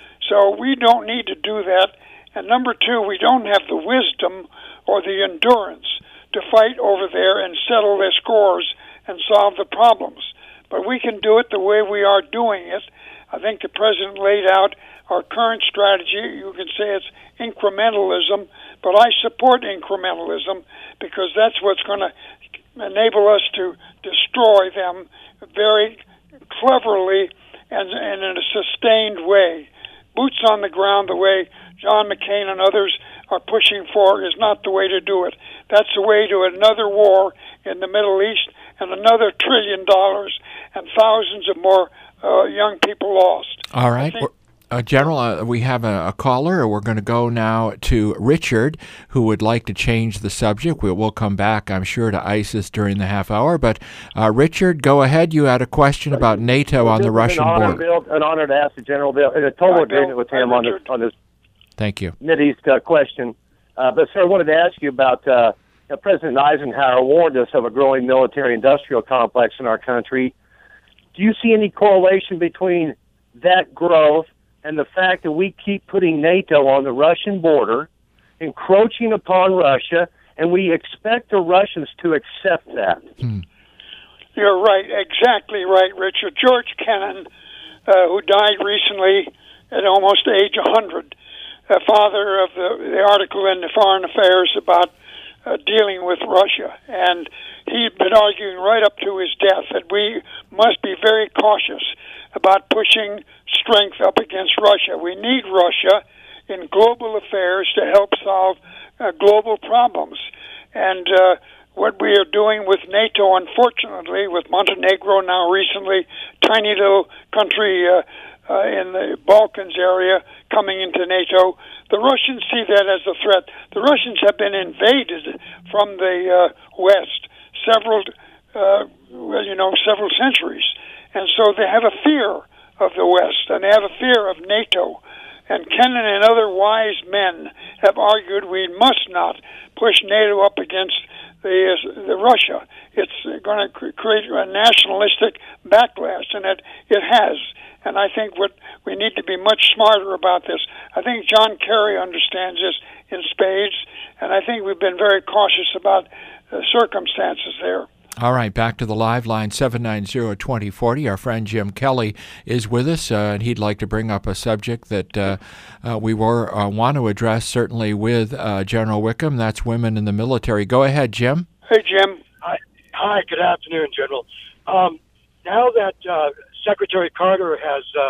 So we don't need to do that. And number two, we don't have the wisdom or the endurance to fight over there and settle their scores and solve the problems. But we can do it the way we are doing it. I think the president laid out our current strategy. You can say it's incrementalism, but I support incrementalism because that's what's going to enable us to destroy them very cleverly and, and in a sustained way. Boots on the ground, the way John McCain and others are pushing for, is not the way to do it. That's the way to another war in the Middle East and another trillion dollars and thousands of more uh, young people lost. All right. Uh, General, uh, we have a, a caller. We're going to go now to Richard, who would like to change the subject. We'll, we'll come back, I'm sure, to ISIS during the half hour. But, uh, Richard, go ahead. You had a question about NATO on the Russian an honor, border. Bill, an honor to ask the General Bill, in a total agreement with him on this, on this Thank you. Mideast uh, question. Uh, but, sir, I wanted to ask you about uh, uh, President Eisenhower warned us of a growing military-industrial complex in our country. Do you see any correlation between that growth and the fact that we keep putting NATO on the Russian border, encroaching upon Russia, and we expect the Russians to accept that? Hmm. You're right, exactly right, Richard. George Kennan, uh, who died recently at almost age one hundred, uh, father of the, the article in the Foreign Affairs about uh, dealing with Russia. And he'd been arguing right up to his death that we must be very cautious about pushing strength up against Russia. We need Russia in global affairs to help solve uh, global problems. And uh, what we are doing with NATO, unfortunately, with Montenegro now recently, tiny little country uh, uh, in the Balkans area coming into NATO, the Russians see that as a threat. The Russians have been invaded from the uh, West several, uh, well, you know, several centuries. And so they have a fear of the West, and they have a fear of NATO. And Kennan and other wise men have argued we must not push NATO up against the, the Russia. It's going to create a nationalistic backlash, and it, it has. And I think what we need to be much smarter about this. I think John Kerry understands this in spades, and I think we've been very cautious about the circumstances there. All right, back to the live line, seven nine zero, two zero four zero. Our friend Jim Kelly is with us, uh, and he'd like to bring up a subject that uh, uh, we were, uh, want to address, certainly with uh, General Wickham. That's women in the military. Go ahead, Jim. Hey, Jim. Hi, Hi good afternoon, General. Um, now that uh, Secretary Carter has uh,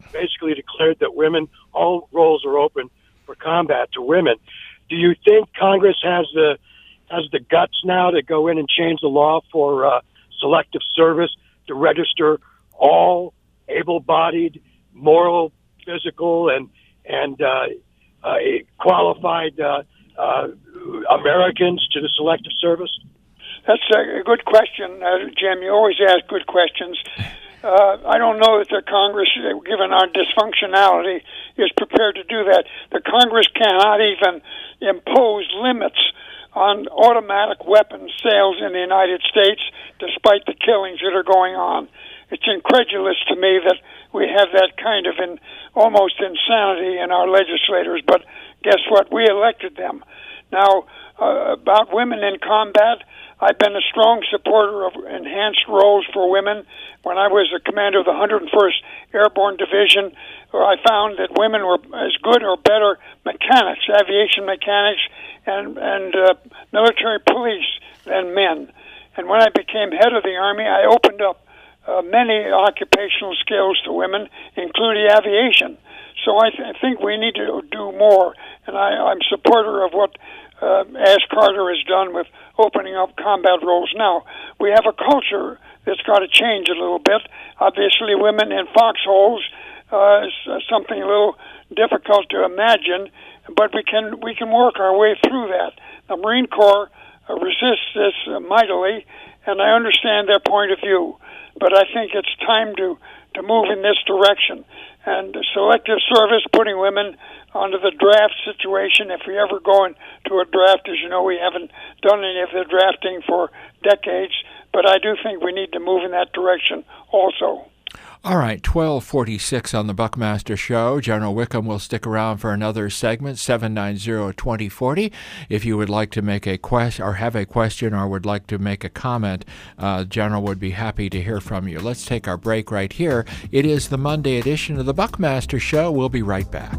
basically declared that women, all roles are open for combat to women. Do you think Congress has the has the guts now to go in and change the law for uh, selective service to register all able-bodied, moral, physical, and and uh, uh, qualified uh, uh, Americans to the selective service? That's a good question, uh, Jim. You always ask good questions. Uh, I don't know that the Congress, given our dysfunctionality, is prepared to do that. The Congress cannot even impose limits on automatic weapons sales in the United States, despite the killings that are going on. It's incredulous to me that we have that kind of in, almost insanity in our legislators, but guess what? We elected them. Now, uh, about women in combat, I've been a strong supporter of enhanced roles for women. When I was a commander of the one hundred first Airborne Division, where I found that women were as good or better mechanics, aviation mechanics, and, and uh, military police than men. And when I became head of the Army, I opened up uh, many occupational skills to women, including aviation. So I, th- I think we need to do more, and I, I'm a supporter of what uh, Ash Carter has done with opening up combat roles. Now, we have a culture that's got to change a little bit. Obviously, women in foxholes uh, is uh, something a little difficult to imagine, but we can we can work our way through that. The Marine Corps uh, resists this uh, mightily, and I understand their point of view, but I think it's time to, to move in this direction. And selective service, putting women onto the draft situation, if we ever go into a draft, as you know, we haven't done any of the drafting for decades, but I do think we need to move in that direction also. All right, twelve forty-six on the Buckmaster Show. General Wickham will stick around for another segment, seven nine zero, two zero four zero. If you would like to make a question or have a question or would like to make a comment, uh, General would be happy to hear from you. Let's take our break right here. It is the Monday edition of the Buckmaster Show. We'll be right back.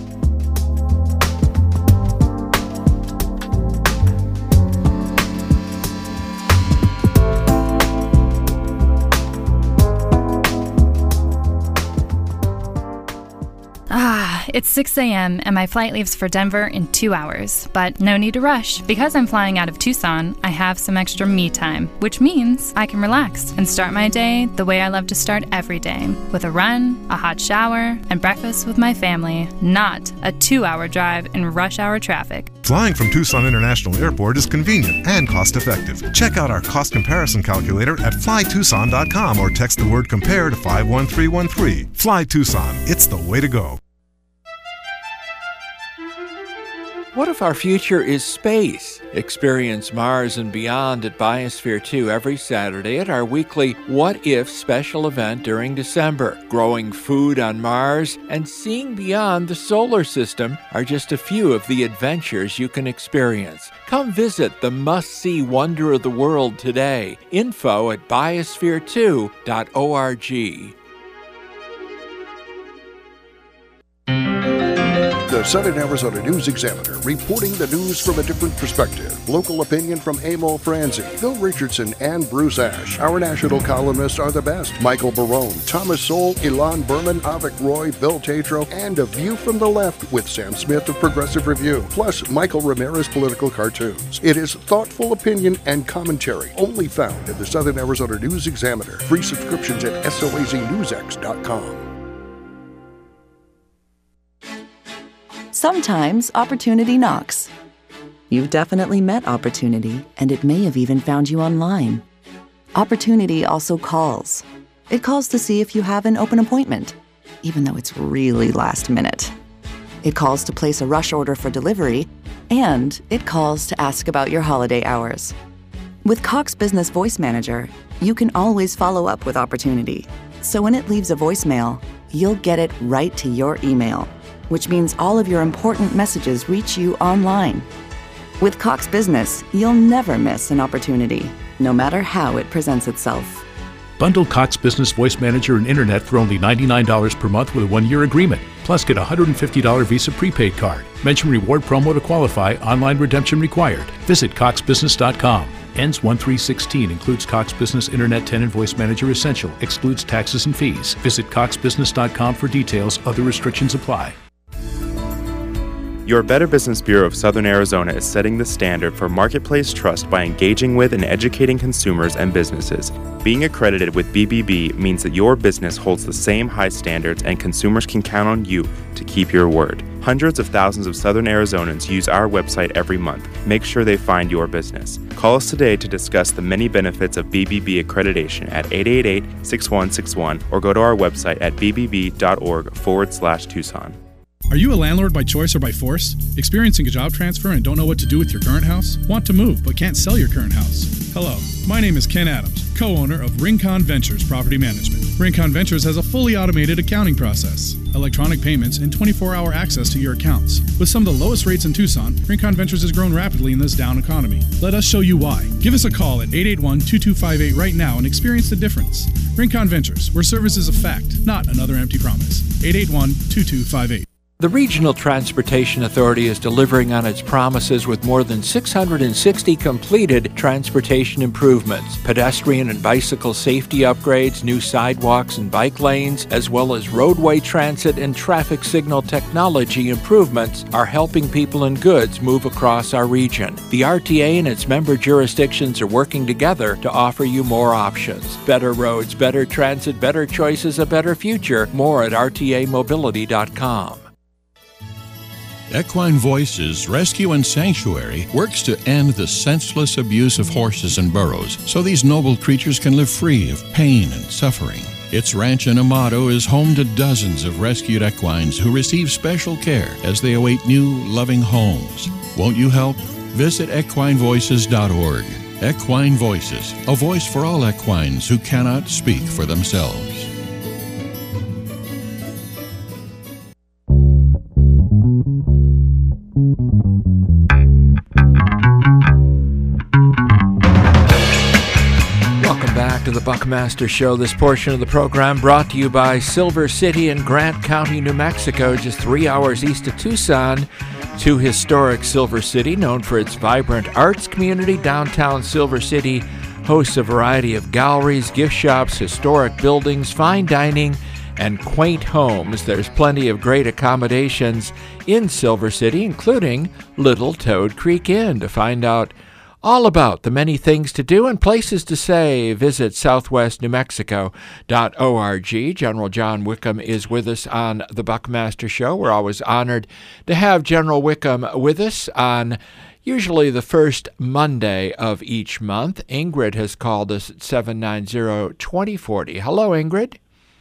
Ah, it's six a.m. and my flight leaves for Denver in two hours. But no need to rush. Because I'm flying out of Tucson, I have some extra me time, which means I can relax and start my day the way I love to start every day, with a run, a hot shower, and breakfast with my family, not a two-hour drive in rush hour traffic. Flying from Tucson International Airport is convenient and cost-effective. Check out our cost comparison calculator at fly tucson dot com or text the word compare to five one three one three. Fly Tucson. It's the way to go. What if our future is space? Experience Mars and beyond at Biosphere two every Saturday at our weekly What If special event during December. Growing food on Mars and seeing beyond the solar system are just a few of the adventures you can experience. Come visit the must-see wonder of the world today. Info at biosphere two dot org. The Southern Arizona News Examiner, reporting the news from a different perspective. Local opinion from Emil Franzi, Bill Richardson, and Bruce Ash. Our national columnists are the best. Michael Barone, Thomas Sowell, Ilan Berman, Avik Roy, Bill Tatro, and A View from the Left with Sam Smith of Progressive Review, plus Michael Ramirez political cartoons. It is thoughtful opinion and commentary, only found in the Southern Arizona News Examiner. Free subscriptions at S O A Z news x dot com. Sometimes opportunity knocks. You've definitely met opportunity, and it may have even found you online. Opportunity also calls. It calls to see if you have an open appointment, even though it's really last minute. It calls to place a rush order for delivery, and it calls to ask about your holiday hours. With Cox Business Voice Manager, you can always follow up with opportunity. So when it leaves a voicemail, you'll get it right to your email, which means all of your important messages reach you online. With Cox Business, you'll never miss an opportunity, no matter how it presents itself. Bundle Cox Business Voice Manager and Internet for only ninety-nine dollars per month with a one-year agreement. Plus, get a one hundred fifty dollars Visa prepaid card. Mention reward promo to qualify. Online redemption required. Visit cox business dot com. Ends one three sixteen. Includes Cox Business Internet tenant voice manager essential. Excludes taxes and fees. Visit cox business dot com for details. Other restrictions apply. Your Better Business Bureau of Southern Arizona is setting the standard for marketplace trust by engaging with and educating consumers and businesses. Being accredited with B B B means that your business holds the same high standards and consumers can count on you to keep your word. Hundreds of thousands of Southern Arizonans use our website every month. Make sure they find your business. Call us today to discuss the many benefits of B B B accreditation at eight eight eight, six one six one or go to our website at b b b dot org forward slash Tucson. Are you a landlord by choice or by force? Experiencing a job transfer and don't know what to do with your current house? Want to move but can't sell your current house? Hello, my name is Ken Adams, co-owner of Rincon Ventures Property Management. Rincon Ventures has a fully automated accounting process, electronic payments, and twenty-four hour access to your accounts. With some of the lowest rates in Tucson, Rincon Ventures has grown rapidly in this down economy. Let us show you why. Give us a call at eight eight one, two two five eight right now and experience the difference. Rincon Ventures, where service is a fact, not another empty promise. eight eight one, two two five eight. The Regional Transportation Authority is delivering on its promises with more than six hundred sixty completed transportation improvements. Pedestrian and bicycle safety upgrades, new sidewalks and bike lanes, as well as roadway transit and traffic signal technology improvements are helping people and goods move across our region. The R T A and its member jurisdictions are working together to offer you more options. Better roads, better transit, better choices, a better future. More at r t a mobility dot com. Equine Voices Rescue and Sanctuary works to end the senseless abuse of horses and burros so these noble creatures can live free of pain and suffering. Its ranch in Amado is home to dozens of rescued equines who receive special care as they await new, loving homes. Won't you help? Visit equine voices dot org. Equine Voices, a voice for all equines who cannot speak for themselves. To the Buckmaster Show. This portion of the program brought to you by Silver City in Grant County, New Mexico, just three hours east of Tucson. To historic Silver City, known for its vibrant arts community, downtown Silver City hosts a variety of galleries, gift shops, historic buildings, fine dining, and quaint homes. There's plenty of great accommodations in Silver City, including Little Toad Creek Inn. To find out all about the many things to do and places to say, visit southwest new mexico dot org. General John Wickham is with us on the Buckmaster Show. We're always honored to have General Wickham with us on usually the first Monday of each month. Ingrid has called us at seven nine zero, two zero four zero. Hello, Ingrid.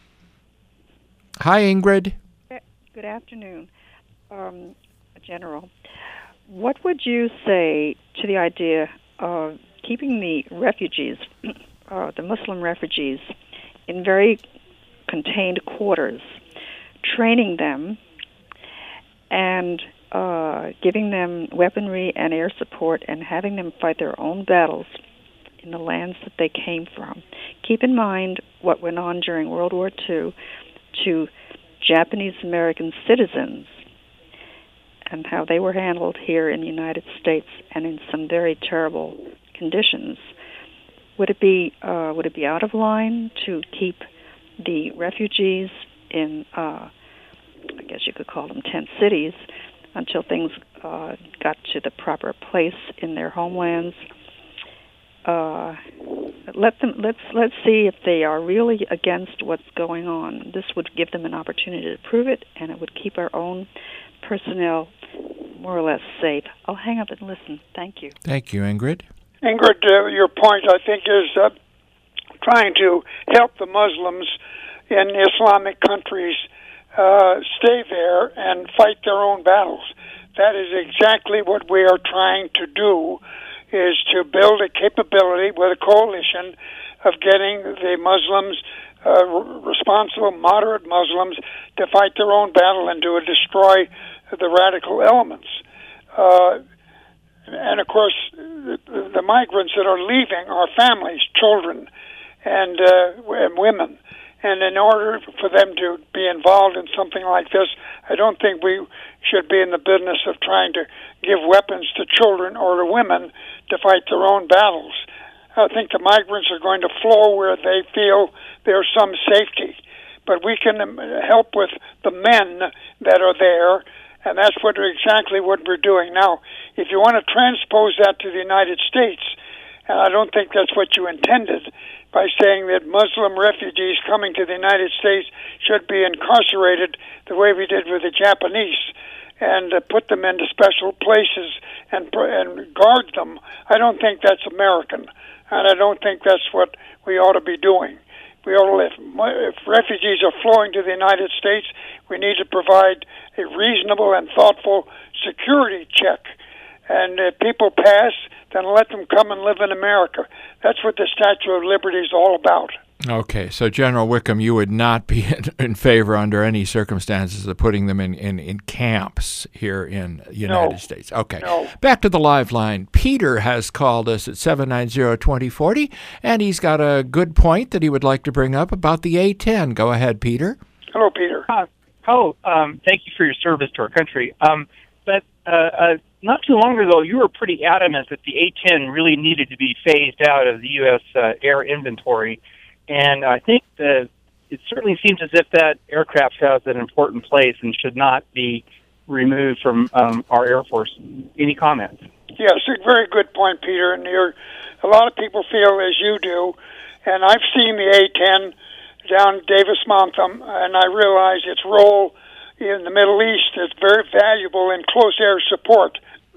Hi, Ingrid. Good afternoon, um, General. What would you say to the idea of keeping the refugees, uh, the Muslim refugees, in very contained quarters, training them, and uh, giving them weaponry and air support, and having them fight their own battles in the lands that they came from? Keep in mind what went on during World War Two to Japanese-American citizens, and how they were handled here in the United States and in some very terrible conditions. Would it be uh, would it be out of line to keep the refugees in, uh, I guess you could call them tent cities, until things uh, got to the proper place in their homelands? Uh, let them let's let's see if they are really against what's going on. This would give them an opportunity to prove it, and it would keep our own personnel more or less safe. I'll hang up and listen. Thank you. Thank you, Ingrid. Ingrid, uh, your point, I think, is uh, trying to help the Muslims in Islamic countries uh, stay there and fight their own battles. That is exactly what we are trying to do, is to build a capability with a coalition of getting the Muslims, uh, responsible, moderate Muslims, to fight their own battle and to destroy the radical elements. Uh, and, of course, the, the migrants that are leaving are families, children, and, uh, and women. And in order for them to be involved in something like this, I don't think we should be in the business of trying to give weapons to children or to women to fight their own battles. I think the migrants are going to flow where they feel there's some safety. But we can help with the men that are there, and that's what exactly what we're doing. Now, if you want to transpose that to the United States, and I don't think that's what you intended by saying that Muslim refugees coming to the United States should be incarcerated the way we did with the Japanese, and uh, put them into special places and and guard them. I don't think that's American, and I don't think that's what we ought to be doing. We ought to, if, if refugees are flowing to the United States, we need to provide a reasonable and thoughtful security check. And if people pass, then let them come and live in America. That's what the Statue of Liberty is all about. Okay, so General Wickham, you would not be in, in favor under any circumstances of putting them in, in, in camps here in the United No. States. Okay, No. Back to the live line. Peter has called us at seven nine zero, two zero four zero, and he's got a good point that he would like to bring up about the A ten. Go ahead, Peter. Hello, Peter. Uh, oh, um, thank you for your service to our country. Um, but uh, uh, not too long ago, you were pretty adamant that the A ten really needed to be phased out of the U S uh, air inventory. And I think that it certainly seems as if that aircraft has an important place and should not be removed from um, our Air Force. Any comments? Yes, a very good point, Peter. And you're, a lot of people feel as you do. And I've seen the A ten down Davis-Monthan, and I realize its role in the Middle East is very valuable in close air support.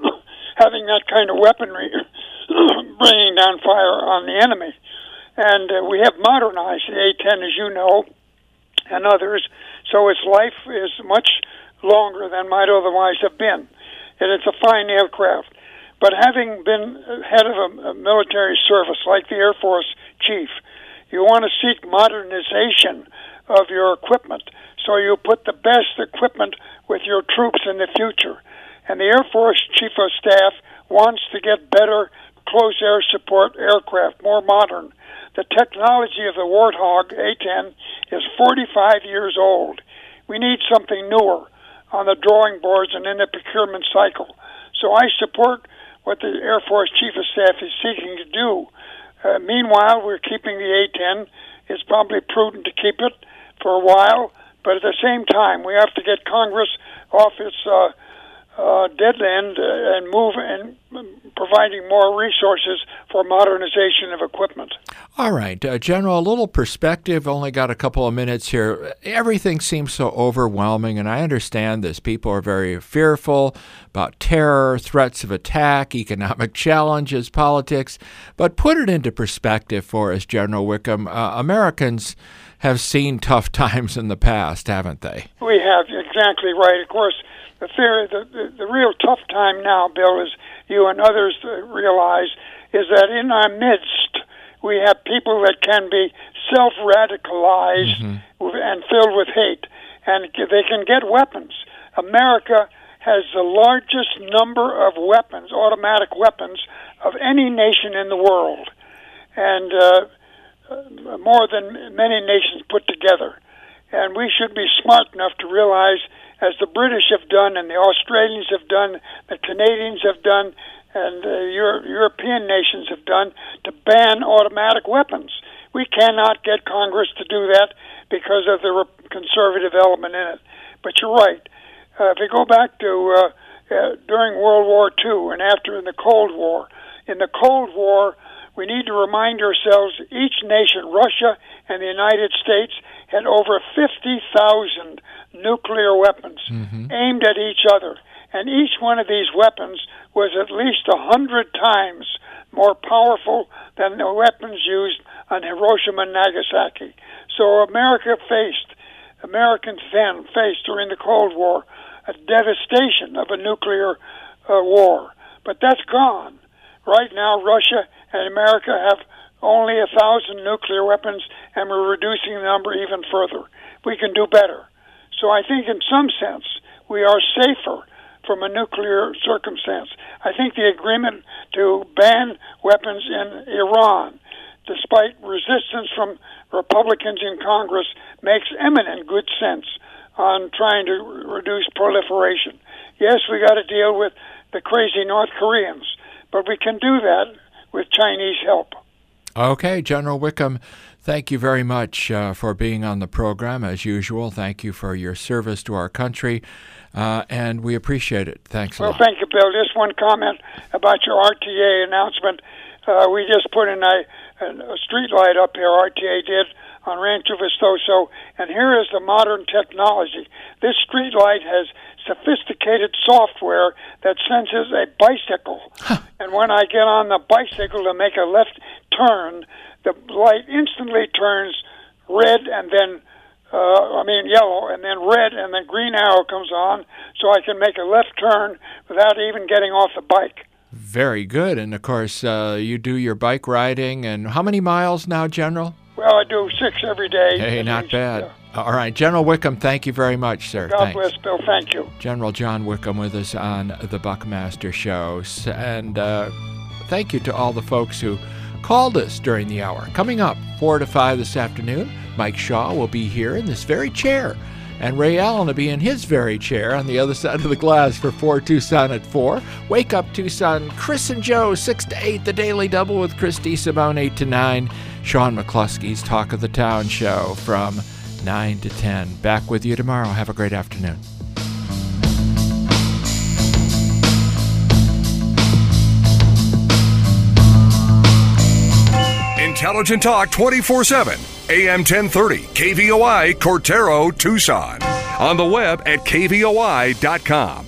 Having that kind of weaponry, bringing down fire on the enemy. And uh, we have modernized the A ten, as you know, and others, so its life is much longer than might otherwise have been. And it's a fine aircraft. But having been head of a, a military service like the Air Force chief, you want to seek modernization of your equipment, so you put the best equipment with your troops in the future. And the Air Force Chief of Staff wants to get better close air support aircraft, more modern. The technology of the Warthog A ten is forty-five years old. We need something newer on the drawing boards and in the procurement cycle. So I support what the Air Force Chief of Staff is seeking to do. Uh, meanwhile, we're keeping the A ten. It's probably prudent to keep it for a while, but at the same time, we have to get Congress off its uh, uh, dead end uh, and move and providing more resources for modernization of equipment. All right, uh, General, a little perspective. Only got a couple of minutes here. Everything seems so overwhelming, and I understand this. People are very fearful about terror, threats of attack, economic challenges, politics. But put it into perspective for us, General Wickham. Uh, Americans have seen tough times in the past, haven't they? We have, exactly right. Of course, the fear, the, the, the real tough time now, Bill, as you and others realize, is that in our midst, we have people that can be self-radicalized mm-hmm. and filled with hate, and they can get weapons. America has the largest number of weapons, automatic weapons, of any nation in the world, and uh, more than many nations put together. And we should be smart enough to realize, as the British have done and the Australians have done, the Canadians have done, and uh, Euro- European nations have done, to ban automatic weapons. We cannot get Congress to do that because of the re- conservative element in it. But you're right. Uh, if you go back to uh, uh, during World War Two and after in the Cold War, in the Cold War, we need to remind ourselves each nation, Russia and the United States, had over fifty thousand nuclear weapons mm-hmm. aimed at each other. And each one of these weapons was at least a hundred times more powerful than the weapons used on Hiroshima and Nagasaki. So America faced, Americans then faced during the Cold War, a devastation of a nuclear uh, war. But that's gone. Right now, Russia and America have only a thousand nuclear weapons, and we're reducing the number even further. We can do better. So I think in some sense, we are safer from a nuclear circumstance. I think the agreement to ban weapons in Iran, despite resistance from Republicans in Congress, makes eminent good sense on trying to reduce proliferation. Yes, we got to deal with the crazy North Koreans, but we can do that with Chinese help. Okay, General Wickham, thank you very much uh, for being on the program, as usual. Thank you for your service to our country, uh, and we appreciate it. Thanks a well, lot. Well, thank you, Bill. Just one comment about your R T A announcement. Uh, we just put in a, a street light up here, R T A did, on Rancho Vistoso, and here is the modern technology. This street light has sophisticated software that senses a bicycle. And when I get on the bicycle to make a left turn, the light instantly turns red and then, uh, I mean yellow, and then red, and then green arrow comes on, so I can make a left turn without even getting off the bike. Very good. And, of course, uh, you do your bike riding. And how many miles now, General? Well, I do six every day. Hey, not bad. All right. General Wickham, thank you very much, sir. God Thanks. bless, Bill. Thank you. General John Wickham with us on the Buckmaster Show. And uh, thank you to all the folks who called us during the hour. Coming up, four to five this afternoon, Mike Shaw will be here in this very chair. And Ray Allen will be in his very chair on the other side of the glass for four Tucson at four. Wake Up Tucson, Chris and Joe, six to eight, The Daily Double with Christy Simone, eight to nine. Sean McCluskey's Talk of the Town show from nine to ten. Back with you tomorrow. Have a great afternoon. Intelligent Talk twenty-four seven. A M ten thirty, K V O I, Cortero, Tucson. On the web at K V O I dot com.